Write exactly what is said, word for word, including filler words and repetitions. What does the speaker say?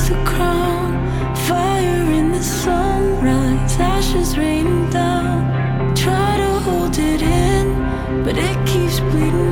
the crown. Fire in the sunrise, ashes raining down. Try to hold it in, but it keeps bleeding